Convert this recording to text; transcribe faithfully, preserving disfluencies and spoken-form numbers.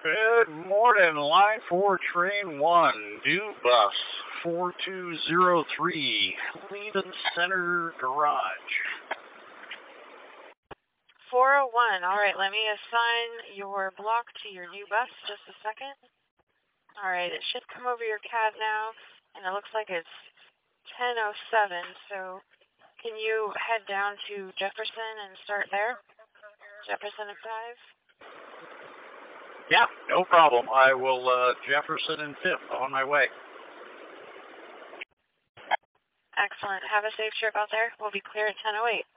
Good morning, line four, train one, due bus four two zero three, Leland Center Garage. four oh one, all right, let me assign your block to your new bus, just a second. All right, it should come over your C A D now, and it looks like it's ten oh seven, so can you head down to Jefferson and start there? Jefferson and five? Yeah, no problem. I will, uh, Jefferson and fifth, on my way. Excellent. Have a safe trip out there. We'll be clear at ten oh eight.